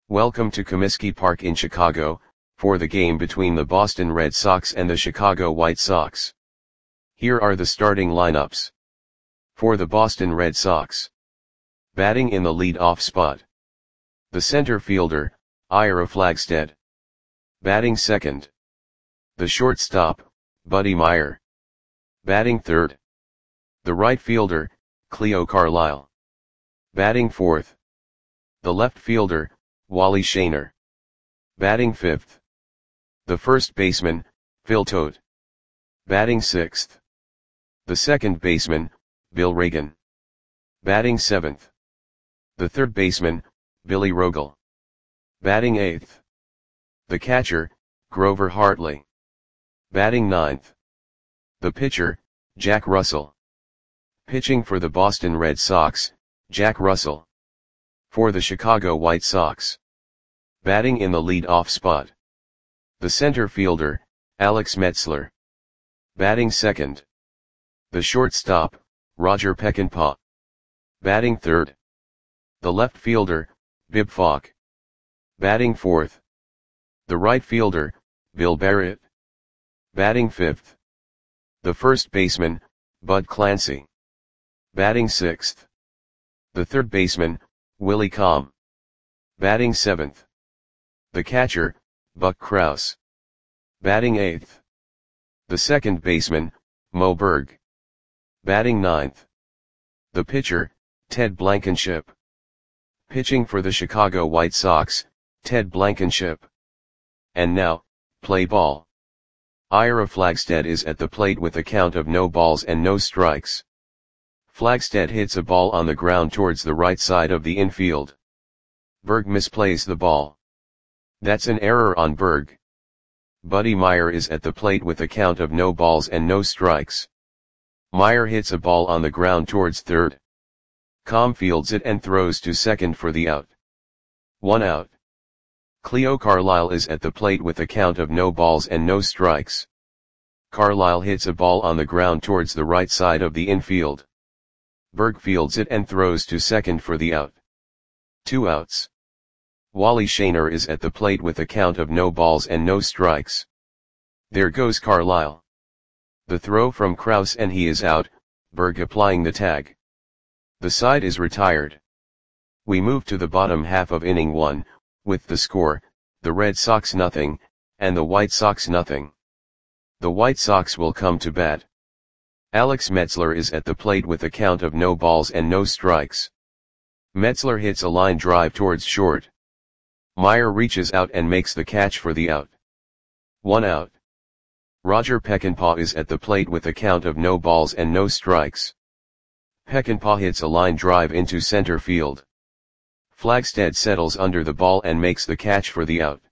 Welcome to Comiskey Park in Chicago, for the game between the Boston Red Sox and the Chicago White Sox. Here are the starting lineups. For the Boston Red Sox. Batting in the lead-off spot. The center fielder, Ira Flagstead. Batting second. The shortstop, Buddy Meyer. Batting third. The right fielder, Cleo Carlisle. Batting fourth. The left fielder, Wally Shaner. Batting fifth. The first baseman, Phil Todt. Batting sixth. The second baseman, Bill Reagan. Batting seventh. The third baseman, Billy Rogel. Batting eighth. The catcher, Grover Hartley. Batting ninth. The pitcher, Jack Russell. Pitching for the Boston Red Sox, Jack Russell. For the Chicago White Sox. Batting in the lead-off spot. The center fielder, Alex Metzler. Batting second. The shortstop, Roger Peckinpah. Batting third. The left fielder, Bib Falk. Batting fourth. The right fielder, Bill Barrett. Batting fifth. The first baseman, Bud Clancy. Batting sixth. The third baseman, Willie Comm. Batting seventh. The catcher, Buck Krause. Batting eighth. The second baseman, Mo Berg. Batting ninth. The pitcher, Ted Blankenship. Pitching for the Chicago White Sox, Ted Blankenship. And now, play ball. Ira Flagstead is at the plate with a count of no balls and no strikes. Flagstead hits a ball on the ground towards the right side of the infield. Berg misplays the ball. That's an error on Berg. Buddy Meyer is at the plate with a count of no balls and no strikes. Meyer hits a ball on the ground towards third. Comm fields it and throws to second for the out. 1 out. Cleo Carlisle is at the plate with a count of no balls and no strikes. Carlisle hits a ball on the ground towards the right side of the infield. Berg fields it and throws to second for the out. 2 outs. Wally Shaner is at the plate with a count of no balls and no strikes. There goes Carlisle. The throw from Krause and he is out, Berg applying the tag. The side is retired. We move to the bottom half of inning 1, with the score, the Red Sox nothing, and the White Sox nothing. The White Sox will come to bat. Alex Metzler is at the plate with a count of no balls and no strikes. Metzler hits a line drive towards short. Meyer reaches out and makes the catch for the out. 1 out. Roger Peckinpah is at the plate with a count of no balls and no strikes. Peckinpah hits a line drive into center field. Flagstead settles under the ball and makes the catch for the out.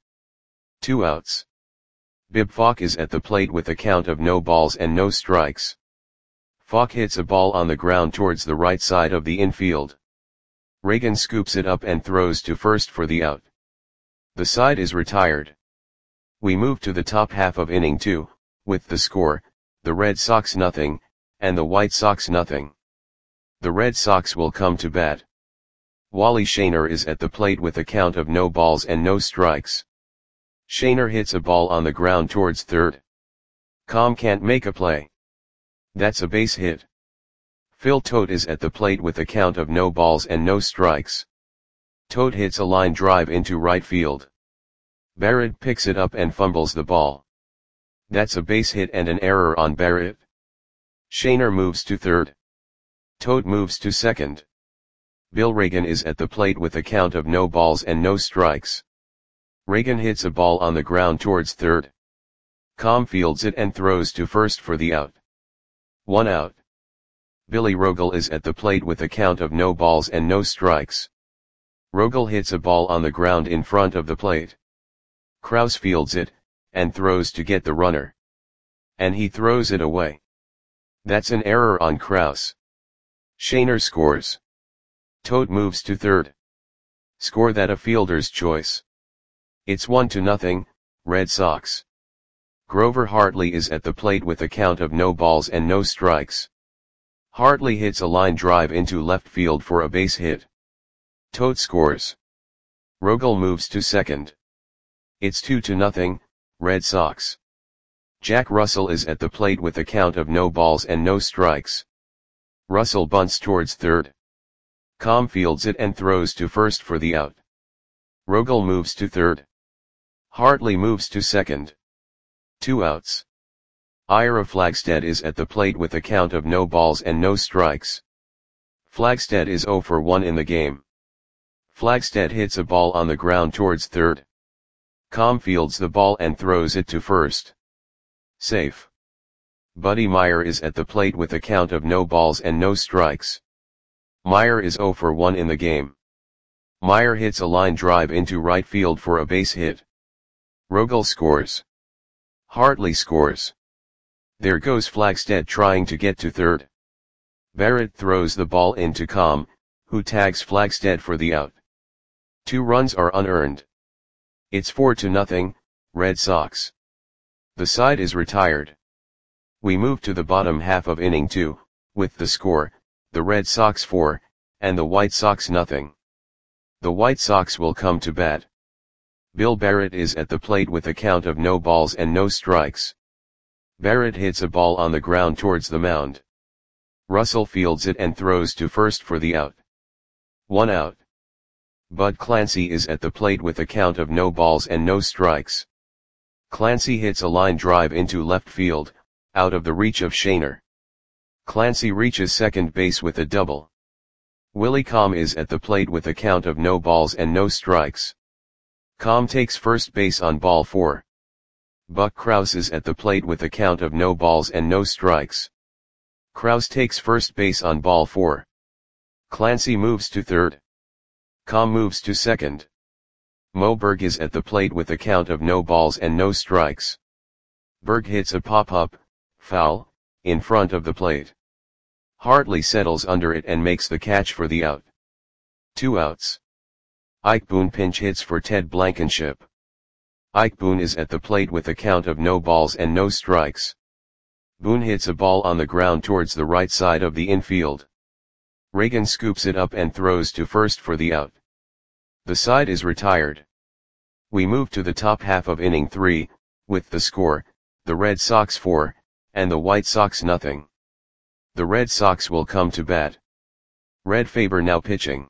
2 outs. Bib Falk is at the plate with a count of no balls and no strikes. Falk hits a ball on the ground towards the right side of the infield. Reagan scoops it up and throws to first for the out. The side is retired. We move to the top half of inning 2, with the score, the Red Sox nothing, and the White Sox nothing. The Red Sox will come to bat. Wally Shaner is at the plate with a count of no balls and no strikes. Shaner hits a ball on the ground towards third. Comm can't make a play. That's a base hit. Phil Todt is at the plate with a count of no balls and no strikes. Todt hits a line drive into right field. Barrett picks it up and fumbles the ball. That's a base hit and an error on Barrett. Shaner moves to third. Todt moves to second. Bill Reagan is at the plate with a count of no balls and no strikes. Reagan hits a ball on the ground towards third. Comm fields it and throws to first for the out. 1 out. Billy Rogel is at the plate with a count of no balls and no strikes. Rogel hits a ball on the ground in front of the plate. Krause fields it, and throws to get the runner. And he throws it away. That's an error on Krause. Shaner scores. Todt moves to third. Score that a fielder's choice. It's 1-0, Red Sox. Grover Hartley is at the plate with a count of no balls and no strikes. Hartley hits a line drive into left field for a base hit. Todt scores. Rogel moves to second. It's 2-0, Red Sox. Jack Russell is at the plate with a count of no balls and no strikes. Russell bunts towards third. Com fields it and throws to first for the out. Rogel moves to third. Hartley moves to second. 2 outs. Ira Flagstead is at the plate with a count of no balls and no strikes. Flagstead is 0 for 1 in the game. Flagstead hits a ball on the ground towards third. Com fields the ball and throws it to first. Safe. Buddy Meyer is at the plate with a count of no balls and no strikes. Meyer is 0 for 1 in the game. Meyer hits a line drive into right field for a base hit. Rogel scores. Hartley scores. There goes Flagstead trying to get to third. Barrett throws the ball into Com, who tags Flagstead for the out. 2 runs are unearned. It's 4-0, Red Sox. The side is retired. We move to the bottom half of inning 2, with the score, the Red Sox 4, and the White Sox nothing. The White Sox will come to bat. Bill Barrett is at the plate with a count of no balls and no strikes. Barrett hits a ball on the ground towards the mound. Russell fields it and throws to first for the out. 1 out. Bud Clancy is at the plate with a count of no balls and no strikes. Clancy hits a line drive into left field, out of the reach of Shaner. Clancy reaches second base with a double. Willie Com is at the plate with a count of no balls and no strikes. Com takes first base on ball 4. Buck Krause is at the plate with a count of no balls and no strikes. Krause takes first base on ball 4. Clancy moves to third. Com moves to second. Mo Berg is at the plate with a count of no balls and no strikes. Berg hits a pop-up, foul, in front of the plate. Hartley settles under it and makes the catch for the out. 2 outs. Ike Boone pinch hits for Ted Blankenship. Ike Boone is at the plate with a count of no balls and no strikes. Boone hits a ball on the ground towards the right side of the infield. Reagan scoops it up and throws to first for the out. The side is retired. We move to the top half of inning 3, with the score, the Red Sox 4, and the White Sox nothing. The Red Sox will come to bat. Red Faber now pitching.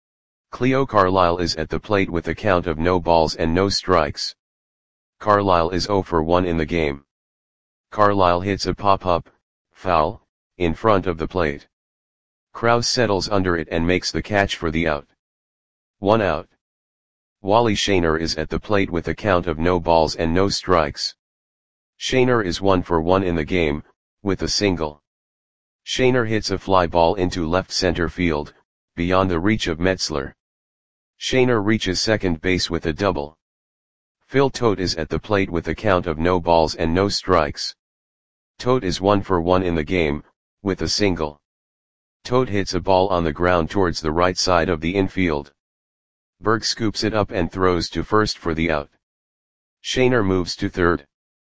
Cleo Carlisle is at the plate with a count of no balls and no strikes. Carlisle is 0 for 1 in the game. Carlisle hits a pop-up, foul, in front of the plate. Krause settles under it and makes the catch for the out. 1 out. Wally Shaner is at the plate with a count of no balls and no strikes. Shaner is 1 for 1 in the game, with a single. Shaner hits a fly ball into left center field, beyond the reach of Metzler. Shaner reaches second base with a double. Phil Tote is at the plate with a count of no balls and no strikes. Tote is 1 for 1 in the game, with a single. Tote hits a ball on the ground towards the right side of the infield. Berg scoops it up and throws to first for the out. Shaner moves to third.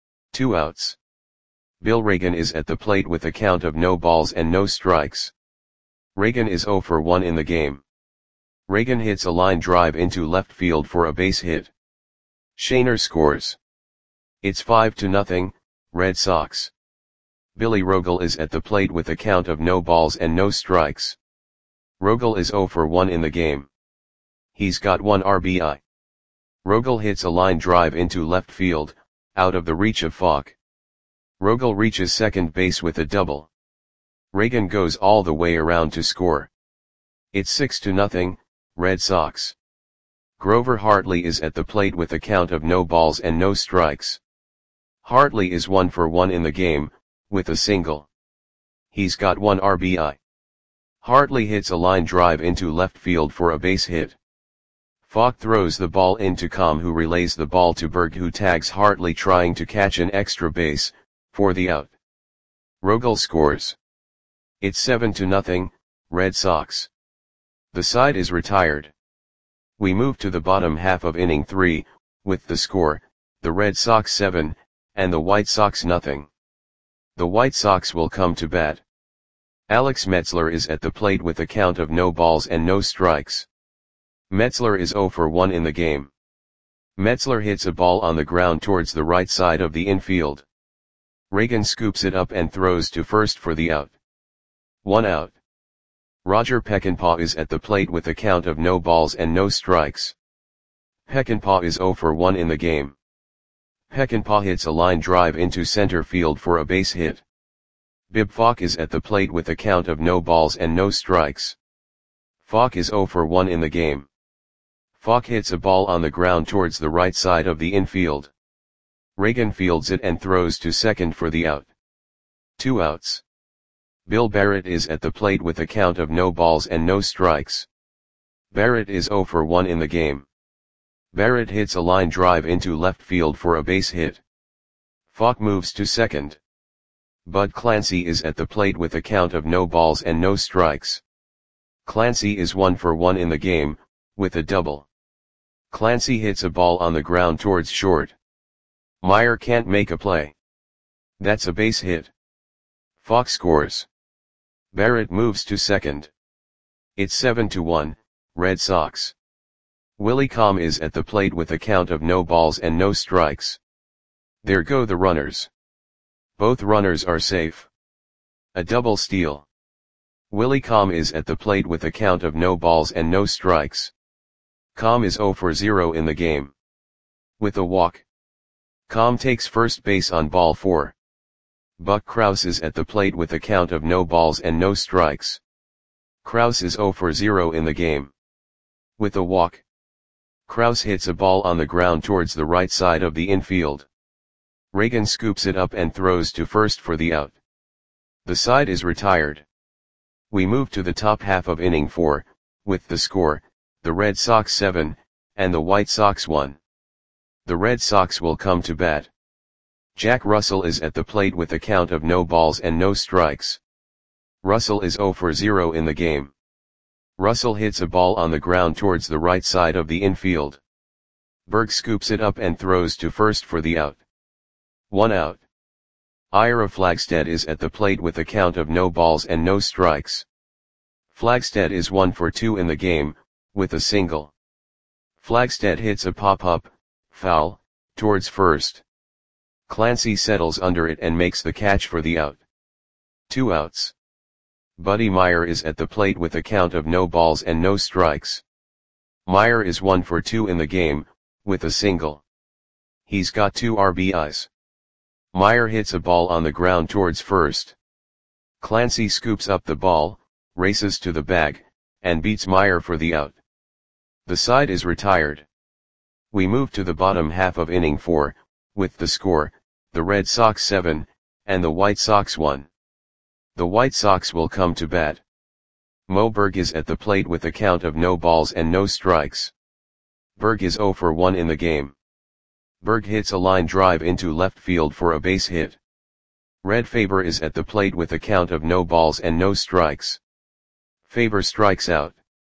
2 outs. Bill Reagan is at the plate with a count of no balls and no strikes. Reagan is 0 for 1 in the game. Reagan hits a line drive into left field for a base hit. Shaner scores. It's 5-0, Red Sox. Billy Rogel is at the plate with a count of no balls and no strikes. Rogel is 0 for 1 in the game. He's got 1 RBI. Rogel hits a line drive into left field, out of the reach of Falk. Rogel reaches second base with a double. Reagan goes all the way around to score. It's 6-0, Red Sox. Grover Hartley is at the plate with a count of no balls and no strikes. Hartley is 1 for 1 in the game, with a single. He's got 1 RBI. Hartley hits a line drive into left field for a base hit. Falk throws the ball into Com, who relays the ball to Berg, who tags Hartley trying to catch an extra base, for the out. Rogel scores. It's 7-0, Red Sox. The side is retired. We move to the bottom half of inning 3, with the score, the Red Sox 7, and the White Sox nothing. The White Sox will come to bat. Alex Metzler is at the plate with a count of no balls and no strikes. Metzler is 0 for 1 in the game. Metzler hits a ball on the ground towards the right side of the infield. Reagan scoops it up and throws to first for the out. 1 out. Roger Peckinpah is at the plate with a count of no balls and no strikes. Peckinpah is 0 for 1 in the game. Peckinpah hits a line drive into center field for a base hit. Bib Falk is at the plate with a count of no balls and no strikes. Falk is 0 for 1 in the game. Falk hits a ball on the ground towards the right side of the infield. Reagan fields it and throws to second for the out. 2 outs. Bill Barrett is at the plate with a count of no balls and no strikes. Barrett is 0 for 1 in the game. Barrett hits a line drive into left field for a base hit. Falk moves to second. Bud Clancy is at the plate with a count of no balls and no strikes. Clancy is 1 for 1 in the game, with a double. Clancy hits a ball on the ground towards short. Meyer can't make a play. That's a base hit. Falk scores. Barrett moves to second. It's 7-1, Red Sox. Willie Comm is at the plate with a count of no balls and no strikes. There go the runners. Both runners are safe. A double steal. Willie Comm is at the plate with a count of no balls and no strikes. Comm is 0 for 0 in the game. With a walk. Comm takes first base on ball 4. Buck Krause is at the plate with a count of no balls and no strikes. Krause is 0 for 0 in the game. With a walk. Krause hits a ball on the ground towards the right side of the infield. Reagan scoops it up and throws to first for the out. The side is retired. We move to the top half of inning 4, with the score, the Red Sox 7, and the White Sox 1. The Red Sox will come to bat. Jack Russell is at the plate with a count of no balls and no strikes. Russell is 0 for 0 in the game. Russell hits a ball on the ground towards the right side of the infield. Berg scoops it up and throws to first for the out. 1 out. Ira Flagstead is at the plate with a count of no balls and no strikes. Flagstead is 1 for 2 in the game, with a single. Flagstead hits a pop-up, foul, towards first. Clancy settles under it and makes the catch for the out. 2 outs. Buddy Meyer is at the plate with a count of no balls and no strikes. Meyer is 1 for 2 in the game, with a single. He's got 2 RBIs. Meyer hits a ball on the ground towards first. Clancy scoops up the ball, races to the bag, and beats Meyer for the out. The side is retired. We move to the bottom half of inning 4, with the score, the Red Sox 7, and the White Sox 1. The White Sox will come to bat. Mo Berg is at the plate with a count of no balls and no strikes. Berg is 0 for 1 in the game. Berg hits a line drive into left field for a base hit. Red Faber is at the plate with a count of no balls and no strikes. Faber strikes out.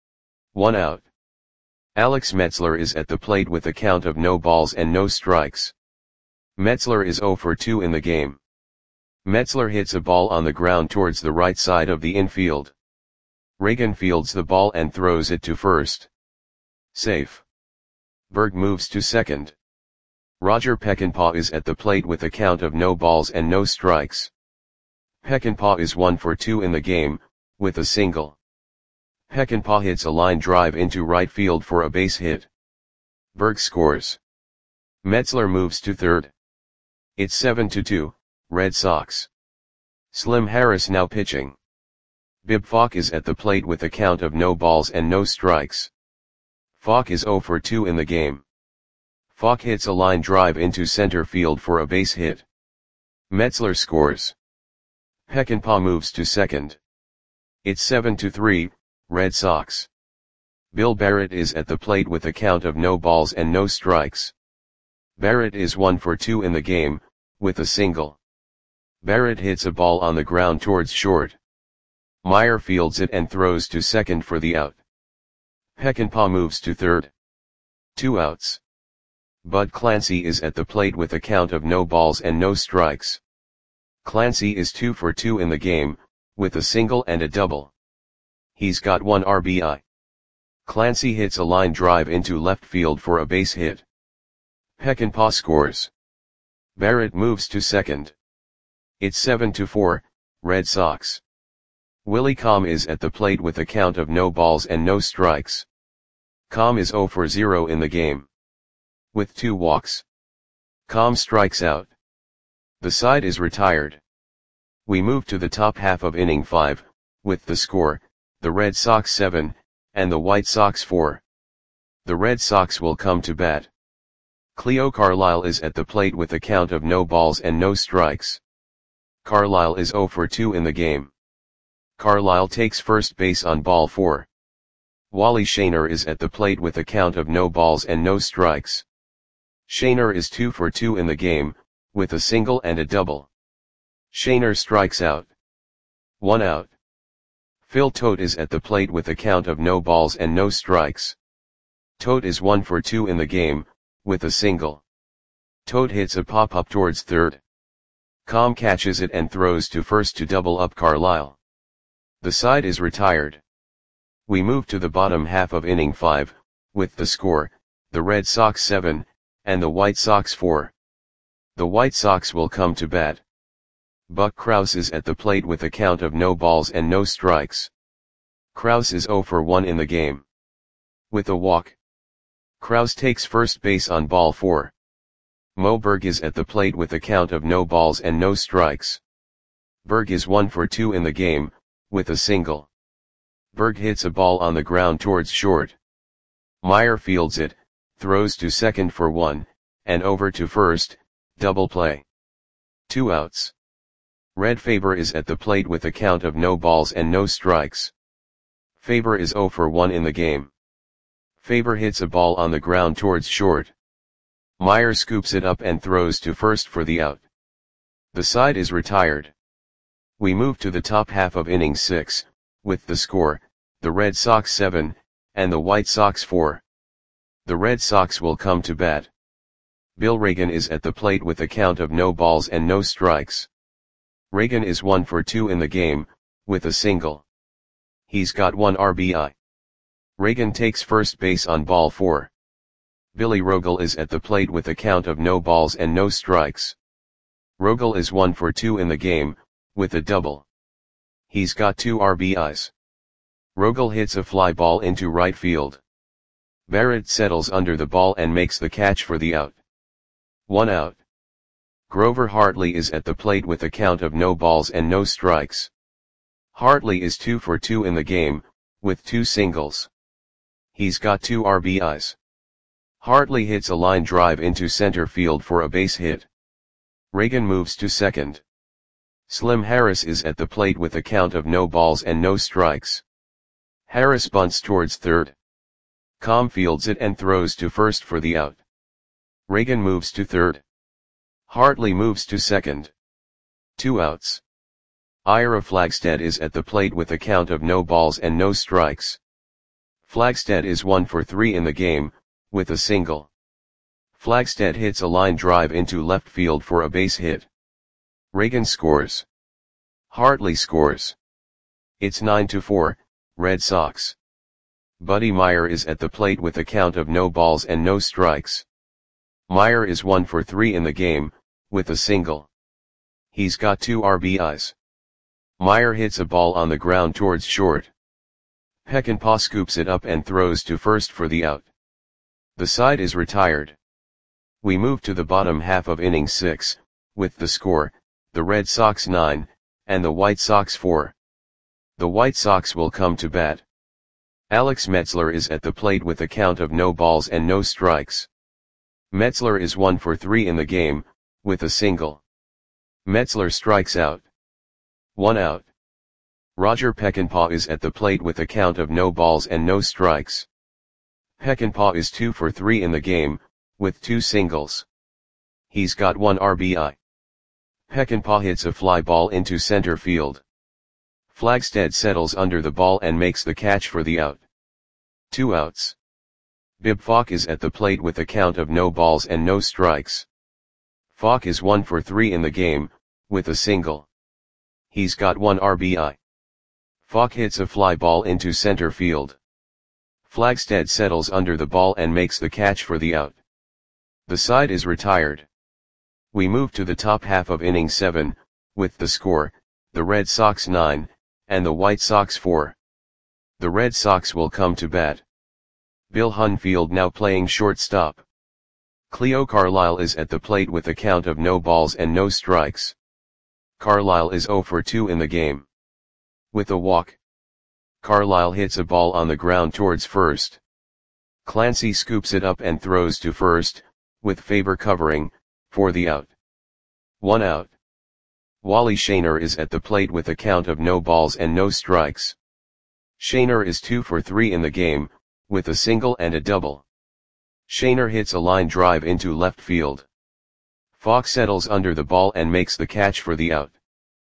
1 out. Alex Metzler is at the plate with a count of no balls and no strikes. Metzler is 0 for 2 in the game. Metzler hits a ball on the ground towards the right side of the infield. Reagan fields the ball and throws it to first. Safe. Berg moves to second. Roger Peckinpah is at the plate with a count of no balls and no strikes. Peckinpah is 1 for 2 in the game, with a single. Peckinpah hits a line drive into right field for a base hit. Berg scores. Metzler moves to third. It's 7-2, Red Sox. Slim Harris now pitching. Bib Falk is at the plate with a count of no balls and no strikes. Falk is 0 for 2 in the game. Falk hits a line drive into center field for a base hit. Metzler scores. Peckinpah moves to second. It's 7-3, Red Sox. Bill Barrett is at the plate with a count of no balls and no strikes. Barrett is 1 for 2 in the game, with a single. Barrett hits a ball on the ground towards short. Meyer fields it and throws to second for the out. Peckinpah moves to third. 2 outs. Bud Clancy is at the plate with a count of no balls and no strikes. Clancy is 2 for 2 in the game, with a single and a double. He's got 1 RBI. Clancy hits a line drive into left field for a base hit. Peckinpah scores. Barrett moves to second. It's 7-4, Red Sox. Willie Comm is at the plate with a count of no balls and no strikes. Comm is 0 for 0 in the game, with 2 walks. Comm strikes out. The side is retired. We move to the top half of inning 5, with the score, the Red Sox 7, and the White Sox 4. The Red Sox will come to bat. Cleo Carlisle is at the plate with a count of no balls and no strikes. Carlisle is 0 for 2 in the game. Carlisle takes first base on ball 4. Wally Shaner is at the plate with a count of no balls and no strikes. Shaner is 2 for 2 in the game, with a single and a double. Shaner strikes out. 1 out. Phil Tote is at the plate with a count of no balls and no strikes. Tote is 1 for 2 in the game, with a single. Tote hits a pop-up towards third. Comm catches it and throws to first to double up Carlisle. The side is retired. We move to the bottom half of inning 5, with the score, the Red Sox 7, and the White Sox 4. The White Sox will come to bat. Buck Krause is at the plate with a count of no balls and no strikes. Krause is 0 for 1 in the game, with a walk. Krause takes first base on ball 4. Mo Berg is at the plate with a count of no balls and no strikes. Berg is 1 for 2 in the game, with a single. Berg hits a ball on the ground towards short. Meyer fields it, throws to second for 1, and over to first, double play. 2 outs. Red Faber is at the plate with a count of no balls and no strikes. Faber is 0 for 1 in the game. Faber hits a ball on the ground towards short. Meyer scoops it up and throws to first for the out. The side is retired. We move to the top half of inning 6, with the score, the Red Sox 7, and the White Sox 4. The Red Sox will come to bat. Bill Reagan is at the plate with a count of no balls and no strikes. Reagan is 1 for 2 in the game, with a single. He's got 1 RBI. Reagan takes first base on ball 4. Billy Rogel is at the plate with a count of no balls and no strikes. Rogel is 1 for 2 in the game, with a double. He's got 2 RBIs. Rogel hits a fly ball into right field. Barrett settles under the ball and makes the catch for the out. 1 out. Grover Hartley is at the plate with a count of no balls and no strikes. Hartley is 2 for 2 in the game, with 2 singles. He's got 2 RBIs. Hartley hits a line drive into center field for a base hit. Reagan moves to second. Slim Harris is at the plate with a count of no balls and no strikes. Harris bunts towards third. Comm fields it and throws to first for the out. Reagan moves to third. Hartley moves to second. 2 outs. Ira Flagstead is at the plate with a count of no balls and no strikes. Flagstead is 1 for 3 in the game, with a single. Flagstead hits a line drive into left field for a base hit. Reagan scores. Hartley scores. It's 9-4, Red Sox. Buddy Meyer is at the plate with a count of no balls and no strikes. Meyer is 1 for 3 in the game, with a single. He's got 2 RBIs. Meyer hits a ball on the ground towards short. Peckinpah scoops it up and throws to first for the out. The side is retired. We move to the bottom half of inning 6, with the score, the Red Sox 9, and the White Sox 4. The White Sox will come to bat. Alex Metzler is at the plate with a count of no balls and no strikes. Metzler is 1 for 3 in the game, with a single. Metzler strikes out. 1 out. Roger Peckinpah is at the plate with a count of no balls and no strikes. Peckinpah is 2 for 3 in the game, with 2 singles. He's got 1 RBI. Peckinpah hits a fly ball into center field. Flagstead settles under the ball and makes the catch for the out. 2 outs. Bib Falk is at the plate with a count of no balls and no strikes. Falk is 1 for 3 in the game, with a single. He's got 1 RBI. Falk hits a fly ball into center field. Flagstead settles under the ball and makes the catch for the out. The side is retired. We move to the top half of inning 7, with the score, the Red Sox 9, and the White Sox 4. The Red Sox will come to bat. Bill Hunfield now playing shortstop. Cleo Carlisle is at the plate with a count of no balls and no strikes. Carlisle is 0 for 2 in the game. With a walk, Carlisle hits a ball on the ground towards first. Clancy scoops it up and throws to first, with Faber covering, for the out. 1 out. Wally Shaner is at the plate with a count of no balls and no strikes. Shaner is 2 for 3 in the game, with a single and a double. Shaner hits a line drive into left field. Fox settles under the ball and makes the catch for the out.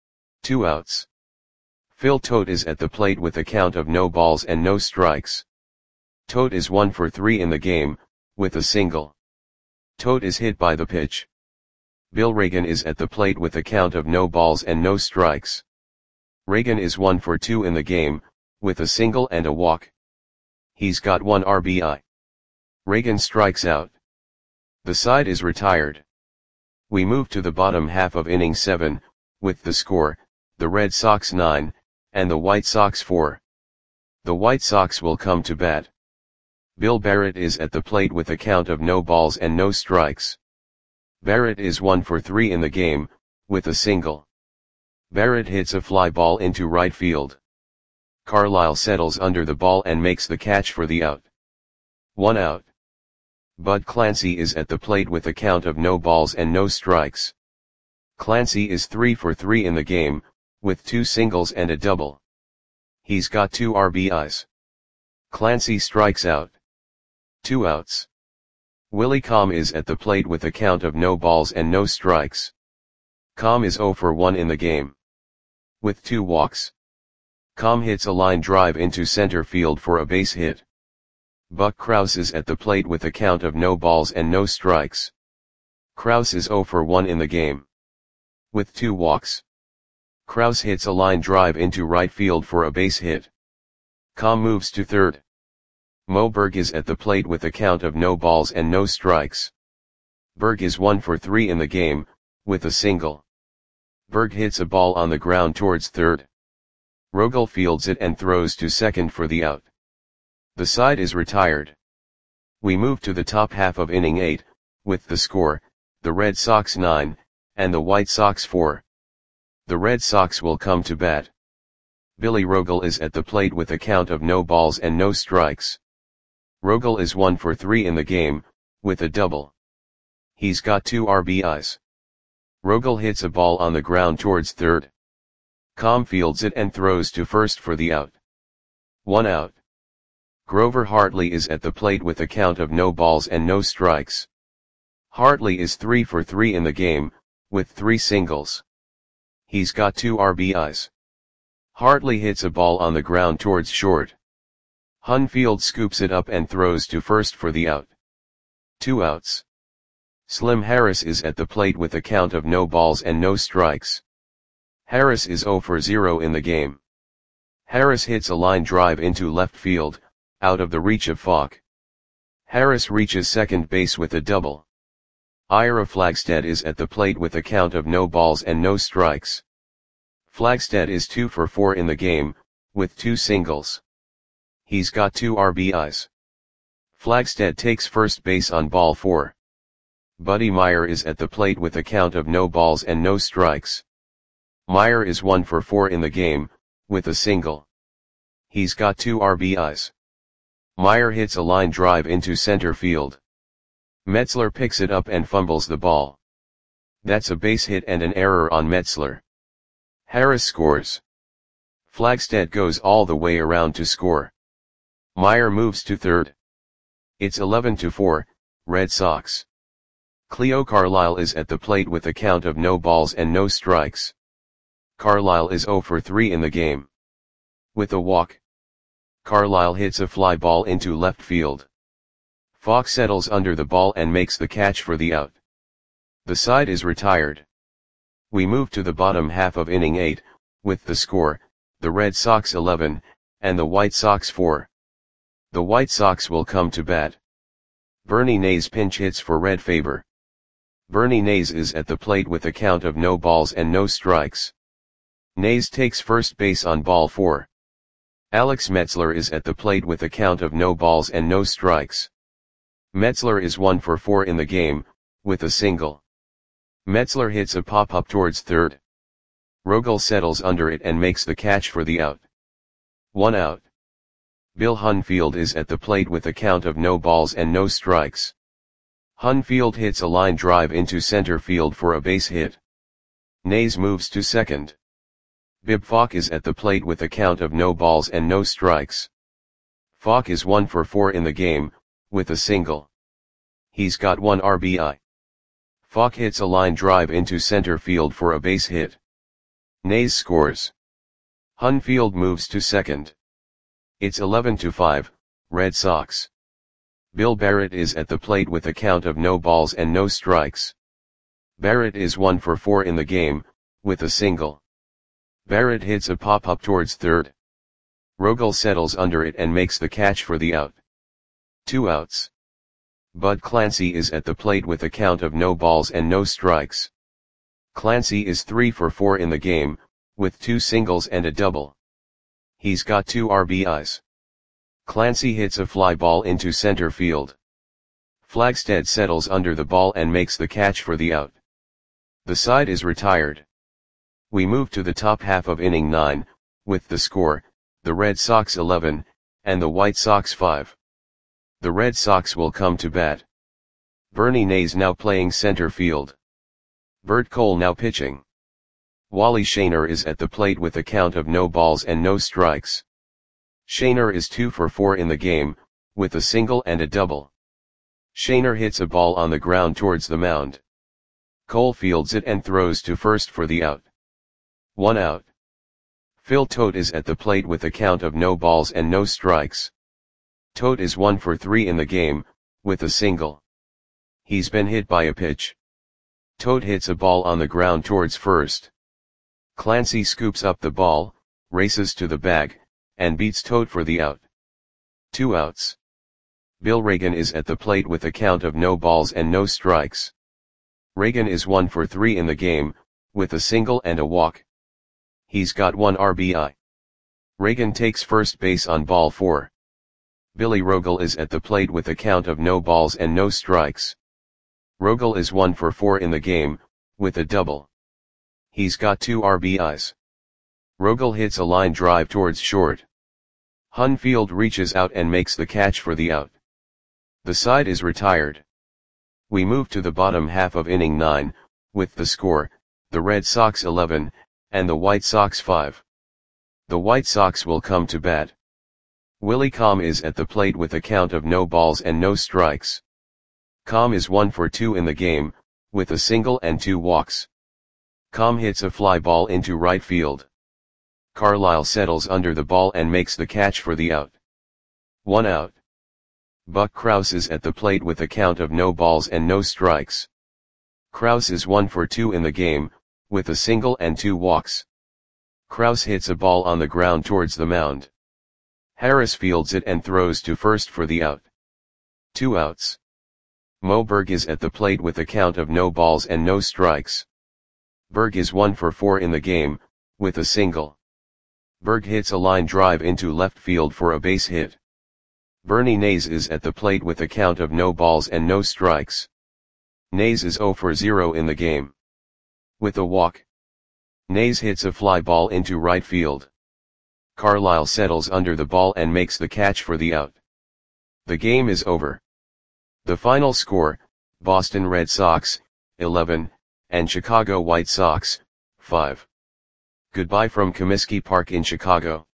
2 outs. Phil Tote is at the plate with a count of no balls and no strikes. Tote is 1 for 3 in the game, with a single. Tote is hit by the pitch. Bill Reagan is at the plate with a count of no balls and no strikes. Reagan is 1 for 2 in the game, with a single and a walk. He's got 1 RBI. Reagan strikes out. The side is retired. We move to the bottom half of inning 7, with the score, the Red Sox 9, and the White Sox 4. The White Sox will come to bat. Bill Barrett is at the plate with a count of no balls and no strikes. Barrett is 1 for 3 in the game, with a single. Barrett hits a fly ball into right field. Carlisle settles under the ball and makes the catch for the out. 1 out. Bud Clancy is at the plate with a count of no balls and no strikes. Clancy is 3 for 3 in the game, with 2 singles and a double. He's got 2 RBIs. Clancy strikes out. 2 outs. Willie Comm is at the plate with a count of no balls and no strikes. Comm is 0 for 1 in the game. With 2 walks. Comm hits a line drive into center field for a base hit. Buck Krause is at the plate with a count of no balls and no strikes. Krause is 0 for 1 in the game. With 2 walks. Krause hits a line drive into right field for a base hit. Comm moves to third. Mo Berg is at the plate with a count of no balls and no strikes. Berg is 1 for 3 in the game, with a single. Berg hits a ball on the ground towards third. Rogel fields it and throws to second for the out. The side is retired. We move to the top half of inning 8, with the score, the Red Sox 9, and the White Sox 4. The Red Sox will come to bat. Billy Rogel is at the plate with a count of no balls and no strikes. Rogel is 1 for 3 in the game, with a double. He's got 2 RBIs. Rogel hits a ball on the ground towards third. Comm fields it and throws to first for the out. 1 out. Grover Hartley is at the plate with a count of no balls and no strikes. Hartley is 3 for 3 in the game, with 3 singles. He's got 2 RBIs. Hartley hits a ball on the ground towards short. Hunfield scoops it up and throws to first for the out. 2 outs. Slim Harris is at the plate with a count of no balls and no strikes. Harris is 0 for 0 in the game. Harris hits a line drive into left field, out of the reach of Falk. Harris reaches second base with a double. Ira Flagstead is at the plate with a count of no balls and no strikes. Flagstead is 2 for 4 in the game, with 2 singles. He's got 2 RBIs. Flagstead takes first base on ball 4. Buddy Meyer is at the plate with a count of no balls and no strikes. Meyer is 1 for 4 in the game, with a single. He's got 2 RBIs. Meyer hits a line drive into center field. Metzler picks it up and fumbles the ball. That's a base hit and an error on Metzler. Harris scores. Flagstead goes all the way around to score. Meyer moves to third. It's 11-4, Red Sox. Cleo Carlisle is at the plate with a count of no balls and no strikes. Carlisle is 0 for 3 in the game. With a walk, Carlisle hits a fly ball into left field. Fox settles under the ball and makes the catch for the out. The side is retired. We move to the bottom half of inning 8, with the score, the Red Sox 11, and the White Sox 4. The White Sox will come to bat. Bernie Nays pinch hits for Red Faber. Bernie Nays is at the plate with a count of no balls and no strikes. Nays takes first base on ball 4. Alex Metzler is at the plate with a count of no balls and no strikes. Metzler is 1 for 4 in the game, with a single. Metzler hits a pop-up towards third. Rogel settles under it and makes the catch for the out. 1 out. Bill Hunfield is at the plate with a count of no balls and no strikes. Hunfield hits a line drive into center field for a base hit. Nays moves to second. Bib Falk is at the plate with a count of no balls and no strikes. Falk is 1 for 4 in the game, with a single. He's got 1 RBI. Falk hits a line drive into center field for a base hit. Nays scores. Hunfield moves to second. It's 11-5, Red Sox. Bill Barrett is at the plate with a count of no balls and no strikes. Barrett is 1 for 4 in the game, with a single. Barrett hits a pop-up towards third. Rogel settles under it and makes the catch for the out. 2 outs. Bud Clancy is at the plate with a count of no balls and no strikes. Clancy is 3 for 4 in the game, with 2 singles and a double. He's got 2 RBIs. Clancy hits a fly ball into center field. Flagstead settles under the ball and makes the catch for the out. The side is retired. We move to the top half of inning 9, with the score, the Red Sox 11, and the White Sox 5. The Red Sox will come to bat. Bernie Nays now playing center field. Bert Cole now pitching. Wally Shaner is at the plate with a count of no balls and no strikes. Shaner is 2 for 4 in the game, with a single and a double. Shaner hits a ball on the ground towards the mound. Cole fields it and throws to first for the out. 1 out. Phil Tote is at the plate with a count of no balls and no strikes. Tote is 1 for 3 in the game, with a single. He's been hit by a pitch. Tote hits a ball on the ground towards first. Clancy scoops up the ball, races to the bag, and beats Tote for the out. 2 outs. Bill Reagan is at the plate with a count of no balls and no strikes. Reagan is 1 for 3 in the game, with a single and a walk. He's got 1 RBI. Reagan takes first base on ball 4. Billy Rogel is at the plate with a count of no balls and no strikes. Rogel is 1 for 4 in the game, with a double. He's got 2 RBIs. Rogel hits a line drive towards short. Hunfield reaches out and makes the catch for the out. The side is retired. We move to the bottom half of inning 9, with the score, the Red Sox 11, and the White Sox 5. The White Sox will come to bat. Willie Comm is at the plate with a count of no balls and no strikes. Comm is 1 for 2 in the game, with a single and 2 walks. Comm hits a fly ball into right field. Carlisle settles under the ball and makes the catch for the out. 1 out. Buck Krause is at the plate with a count of no balls and no strikes. Krause is 1 for 2 in the game, with a single and 2 walks. Krause hits a ball on the ground towards the mound. Harris fields it and throws to first for the out. 2 outs. Mo Berg is at the plate with a count of no balls and no strikes. Berg is 1 for 4 in the game, with a single. Berg hits a line drive into left field for a base hit. Bernie Nays is at the plate with a count of no balls and no strikes. Nays is 0 for 0 in the game. With a walk. Nays hits a fly ball into right field. Carlisle settles under the ball and makes the catch for the out. The game is over. The final score, Boston Red Sox, 11, and Chicago White Sox, 5. Goodbye from Comiskey Park in Chicago.